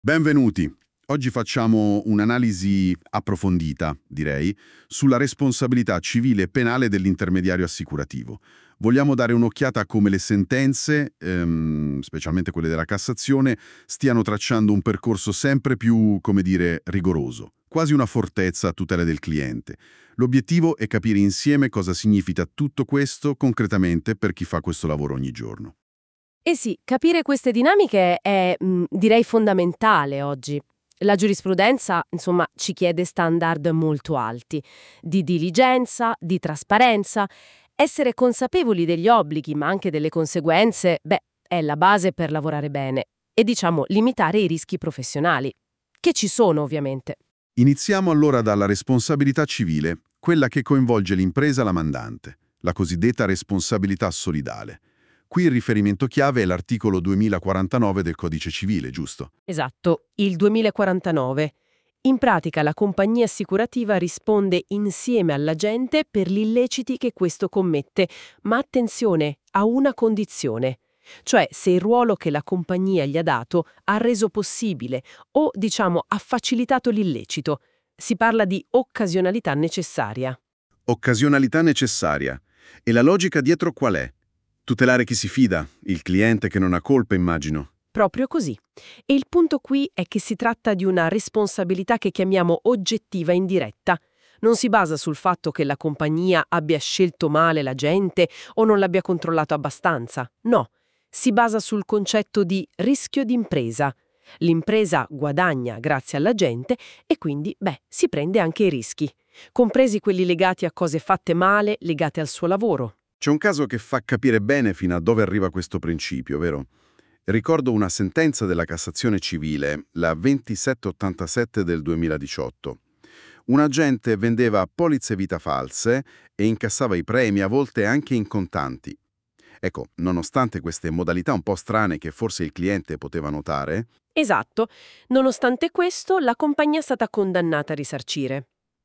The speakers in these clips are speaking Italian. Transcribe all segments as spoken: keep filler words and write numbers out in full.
Benvenuti. Oggi facciamo un'analisi approfondita, direi, sulla responsabilità civile e penale dell'intermediario assicurativo. Vogliamo dare un'occhiata a come le sentenze, ehm, specialmente quelle della Cassazione, stiano tracciando un percorso sempre più, come dire, rigoroso, quasi una fortezza a tutela del cliente. L'obiettivo è capire insieme cosa significa tutto questo concretamente per chi fa questo lavoro ogni giorno. Eh sì, capire queste dinamiche è, mh, direi, fondamentale oggi. La giurisprudenza, insomma, ci chiede standard molto alti, di diligenza, di trasparenza. Essere consapevoli degli obblighi, ma anche delle conseguenze, beh, è la base per lavorare bene. E diciamo, limitare i rischi professionali, che ci sono ovviamente. Iniziamo allora dalla responsabilità civile, quella che coinvolge l'impresa e la mandante, la cosiddetta responsabilità solidale. Qui il riferimento chiave è l'articolo duemilaquarantanove del Codice Civile, giusto? Esatto, il duemilaquarantanove. In pratica la compagnia assicurativa risponde insieme all'agente per gli illeciti che questo commette, ma attenzione, a una condizione. Cioè se il ruolo che la compagnia gli ha dato ha reso possibile o, diciamo, ha facilitato l'illecito. Si parla di occasionalità necessaria. Occasionalità necessaria. E la logica dietro qual è? Tutelare chi si fida, il cliente che non ha colpa, immagino. Proprio così. E il punto qui è che si tratta di una responsabilità che chiamiamo oggettiva indiretta. Non si basa sul fatto che la compagnia abbia scelto male l'agente o non l'abbia controllato abbastanza. No, si basa sul concetto di rischio d'impresa. L'impresa guadagna grazie all'agente e quindi, beh, si prende anche i rischi, compresi quelli legati a cose fatte male, legate al suo lavoro. C'è un caso che fa capire bene fino a dove arriva questo principio, vero? Ricordo una sentenza della Cassazione civile, la ventisette ottantasette del duemiladiciotto. Un agente vendeva polizze vita false e incassava i premi, a volte anche in contanti. Ecco, nonostante queste modalità un po' strane che forse il cliente poteva notare, Esatto. Nonostante questo, la compagnia è stata condannata a risarcire.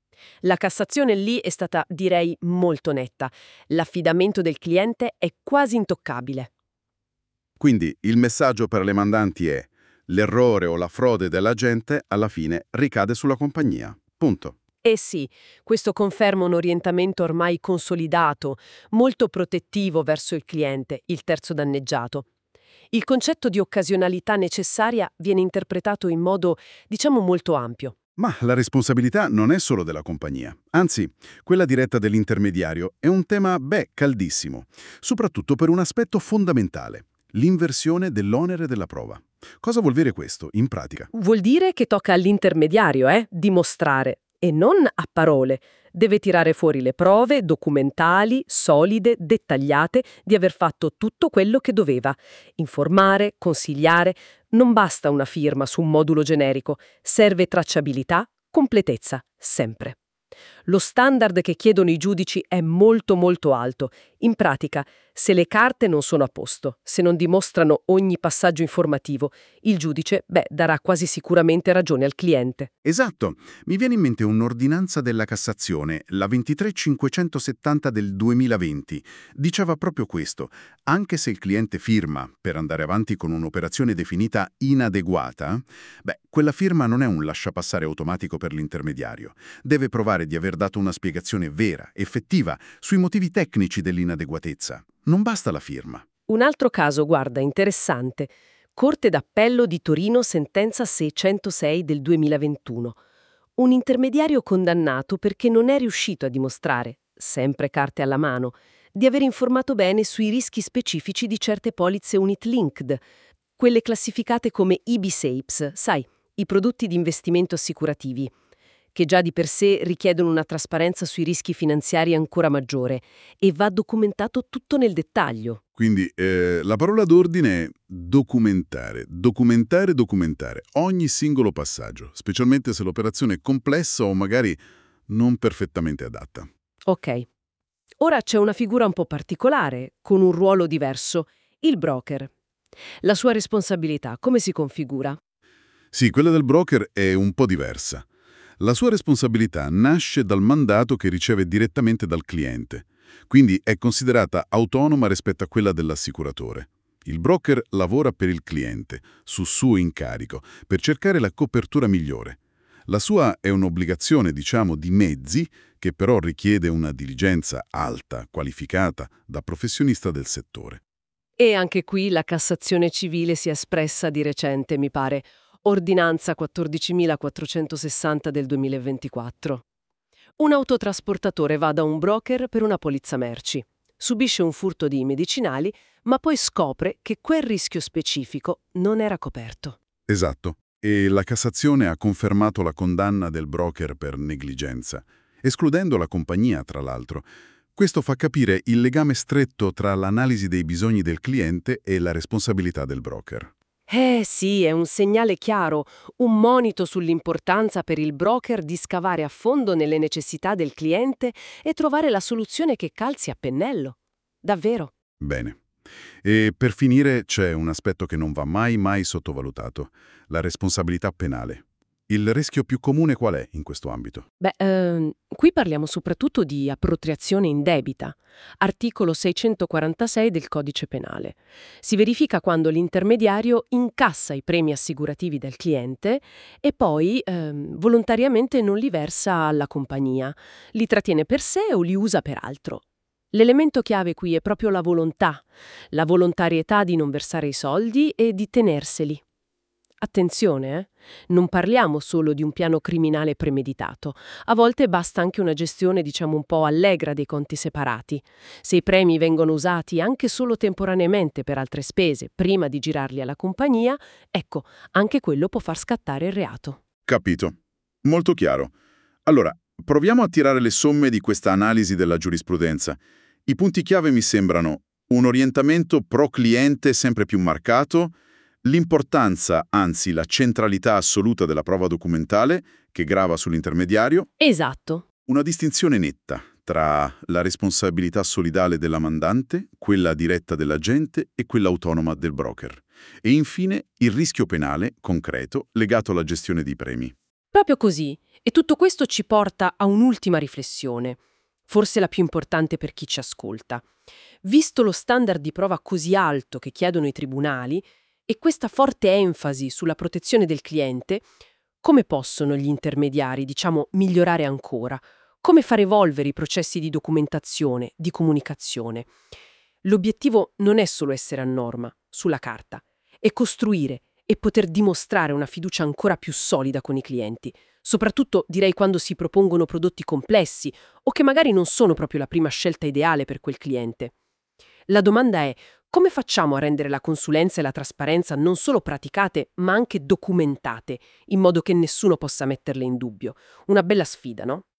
La Cassazione lì è stata, direi, molto netta. L'affidamento del cliente è quasi intoccabile. quindi il messaggio per le mandanti è: l'errore o la frode dell'agente alla fine ricade sulla compagnia. Punto. E sì, questo conferma un orientamento ormai consolidato, molto protettivo verso il cliente, il terzo danneggiato. Il concetto di occasionalità necessaria viene interpretato in modo, diciamo, molto ampio. Ma la responsabilità non è solo della compagnia, anzi, quella diretta dell'intermediario è un tema, beh, caldissimo, soprattutto per un aspetto fondamentale: l'inversione dell'onere della prova. Cosa vuol dire questo, in pratica? Vuol dire che tocca all'intermediario, eh, dimostrare, e non a parole. Deve tirare fuori le prove documentali, solide, dettagliate, di aver fatto tutto quello che doveva. Informare, consigliare. Non basta una firma su un modulo generico. Serve tracciabilità, completezza, sempre. Lo standard che chiedono i giudici è molto molto alto. In pratica, se le carte non sono a posto, se non dimostrano ogni passaggio informativo, il giudice, beh, darà quasi sicuramente ragione al cliente. Esatto, mi viene in mente un'ordinanza della Cassazione, la ventitré cinquecentosettanta del duemilaventi, diceva proprio questo: anche se il cliente firma per andare avanti con un'operazione definita inadeguata, beh, quella firma non è un lasciapassare automatico per l'intermediario. Deve provare di aver dato una spiegazione vera, effettiva, sui motivi tecnici dell'inadeguatezza. Non basta la firma. Un altro caso, guarda, interessante. Corte d'Appello di Torino, sentenza seicentosei del duemilaventuno. Un intermediario condannato perché non è riuscito a dimostrare, sempre carte alla mano, di aver informato bene sui rischi specifici di certe polizze unit-linked, quelle classificate come I B S A P S, sai, i prodotti di investimento assicurativi, che già di per sé richiedono una trasparenza sui rischi finanziari ancora maggiore, e va documentato tutto nel dettaglio. Quindi eh, la parola d'ordine è documentare, documentare, documentare ogni singolo passaggio, specialmente se l'operazione è complessa o magari non perfettamente adatta. Ok. Ora c'è una figura un po' particolare, con un ruolo diverso, il broker. La sua responsabilità come si configura? Sì, quella del broker è un po' diversa. La sua responsabilità nasce dal mandato che riceve direttamente dal cliente, quindi è considerata autonoma rispetto a quella dell'assicuratore. Il broker lavora per il cliente, su suo incarico, per cercare la copertura migliore. La sua è un'obbligazione, diciamo, di mezzi, che però richiede una diligenza alta, qualificata, da professionista del settore. E anche qui la Cassazione civile si è espressa di recente, mi pare. Ordinanza quattordicimilaquattrocentosessanta del duemilaventiquattro. Un autotrasportatore va da un broker per una polizza merci. Subisce un furto di medicinali, ma poi scopre che quel rischio specifico non era coperto. Esatto. E la Cassazione ha confermato la condanna del broker per negligenza, escludendo la compagnia, tra l'altro. Questo fa capire il legame stretto tra l'analisi dei bisogni del cliente e la responsabilità del broker. Eh sì, è un segnale chiaro, un monito sull'importanza per il broker di scavare a fondo nelle necessità del cliente e trovare la soluzione che calzi a pennello. Davvero. Bene. E per finire c'è un aspetto che non va mai mai sottovalutato, la responsabilità penale. Il rischio più comune qual è in questo ambito? Beh, ehm, qui parliamo soprattutto di appropriazione indebita, articolo seicentoquarantasei del Codice Penale. Si verifica quando l'intermediario incassa i premi assicurativi del cliente e poi ehm, volontariamente non li versa alla compagnia, li trattiene per sé o li usa per altro. L'elemento chiave qui è proprio la volontà, la volontarietà di non versare i soldi e di tenerseli. Attenzione, eh? Non parliamo solo di un piano criminale premeditato. A volte basta anche una gestione, diciamo, un po' allegra dei conti separati. Se i premi vengono usati anche solo temporaneamente per altre spese, prima di girarli alla compagnia, ecco, anche quello può far scattare il reato. Capito. Molto chiaro. Allora, proviamo a tirare le somme di questa analisi della giurisprudenza. I punti chiave mi sembrano un orientamento pro cliente sempre più marcato, l'importanza, anzi la centralità assoluta della prova documentale che grava sull'intermediario, Esatto. una distinzione netta tra la responsabilità solidale della mandante, quella diretta dell'agente e quella autonoma del broker. E infine il rischio penale concreto legato alla gestione dei premi. Proprio così. E tutto questo ci porta a un'ultima riflessione, forse la più importante per chi ci ascolta. Visto lo standard di prova così alto che chiedono i tribunali, e questa forte enfasi sulla protezione del cliente, come possono gli intermediari, diciamo, migliorare ancora? Come far evolvere i processi di documentazione, di comunicazione? L'obiettivo non è solo essere a norma, sulla carta, è costruire e poter dimostrare una fiducia ancora più solida con i clienti, soprattutto direi quando si propongono prodotti complessi o che magari non sono proprio la prima scelta ideale per quel cliente. La domanda è: come facciamo a rendere la consulenza e la trasparenza non solo praticate, ma anche documentate, in modo che nessuno possa metterle in dubbio? Una bella sfida, no?